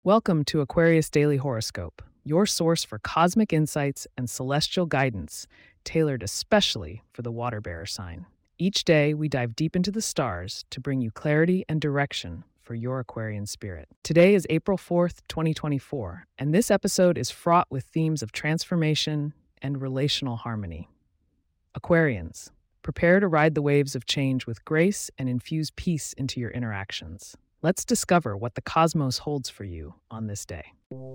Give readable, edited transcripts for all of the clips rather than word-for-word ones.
Welcome to Aquarius Daily Horoscope, your source for cosmic insights and celestial guidance tailored especially for the water bearer sign. Each day, we dive deep into the stars to bring you clarity and direction for your Aquarian spirit. Today is April 4th, 2024, and this episode is fraught with themes of transformation and relational harmony. Aquarians, prepare to ride the waves of change with grace and infuse peace into your interactions. Let's discover what the cosmos holds for you on this day.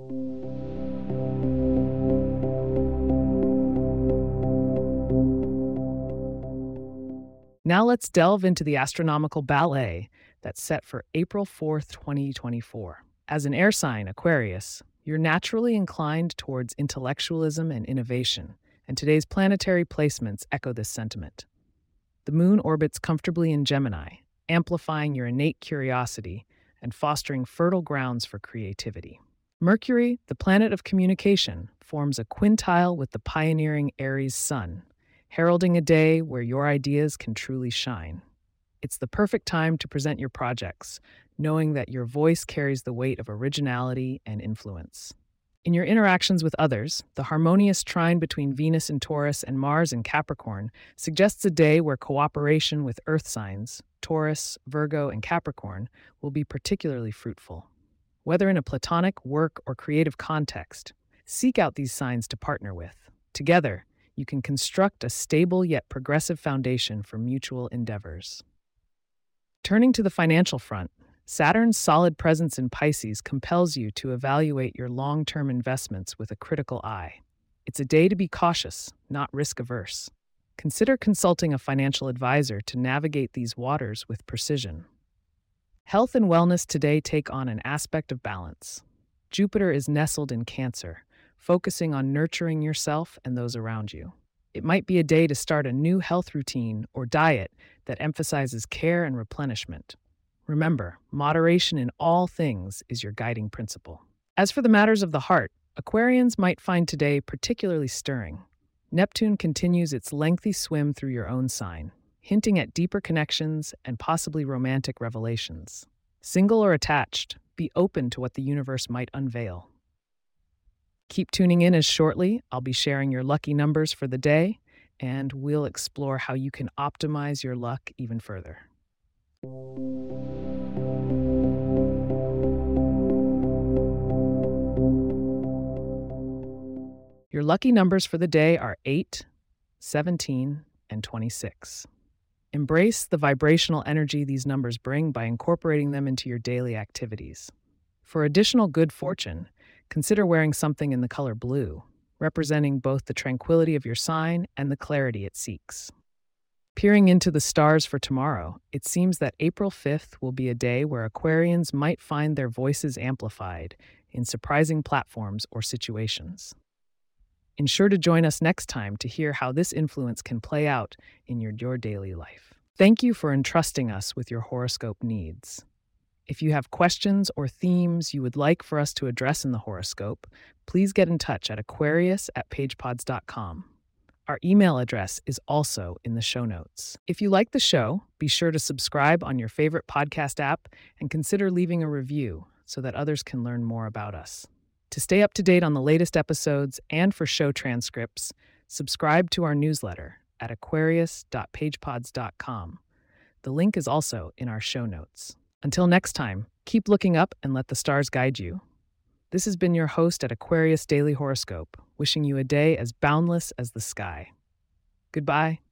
Now let's delve into the astronomical ballet that's set for April 4th, 2024. As an air sign, Aquarius, you're naturally inclined towards intellectualism and innovation, and today's planetary placements echo this sentiment. The moon orbits comfortably in Gemini, amplifying your innate curiosity and fostering fertile grounds for creativity. Mercury, the planet of communication, forms a quintile with the pioneering Aries sun, heralding a day where your ideas can truly shine. It's the perfect time to present your projects, knowing that your voice carries the weight of originality and influence. In your interactions with others, the harmonious trine between Venus in Taurus and Mars in Capricorn suggests a day where cooperation with earth signs, Taurus, Virgo, and Capricorn, will be particularly fruitful. Whether in a platonic, work, or creative context, seek out these signs to partner with. Together, you can construct a stable yet progressive foundation for mutual endeavors. Turning to the financial front, Saturn's solid presence in Pisces compels you to evaluate your long-term investments with a critical eye. It's a day to be cautious, not risk-averse. Consider consulting a financial advisor to navigate these waters with precision. Health and wellness today take on an aspect of balance. Jupiter is nestled in Cancer, focusing on nurturing yourself and those around you. It might be a day to start a new health routine or diet that emphasizes care and replenishment. Remember, moderation in all things is your guiding principle. As for the matters of the heart, Aquarians might find today particularly stirring. Neptune continues its lengthy swim through your own sign, hinting at deeper connections and possibly romantic revelations. Single or attached, be open to what the universe might unveil. Keep tuning in as shortly I'll be sharing your lucky numbers for the day, and we'll explore how you can optimize your luck even further. Your lucky numbers for the day are 8, 17, and 26. Embrace the vibrational energy these numbers bring by incorporating them into your daily activities. For additional good fortune, consider wearing something in the color blue, representing both the tranquility of your sign and the clarity it seeks. Peering into the stars for tomorrow, it seems that April 5th will be a day where Aquarians might find their voices amplified in surprising platforms or situations. Ensure to join us next time to hear how this influence can play out in your daily life. Thank you for entrusting us with your horoscope needs. If you have questions or themes you would like for us to address in the horoscope, please get in touch at aquarius@pagepods.com. Our email address is also in the show notes. If you like the show, be sure to subscribe on your favorite podcast app and consider leaving a review so that others can learn more about us. To stay up to date on the latest episodes and for show transcripts, subscribe to our newsletter at aquarius.pagepods.com. The link is also in our show notes. Until next time, keep looking up and let the stars guide you. This has been your host at Aquarius Daily Horoscope, wishing you a day as boundless as the sky. Goodbye.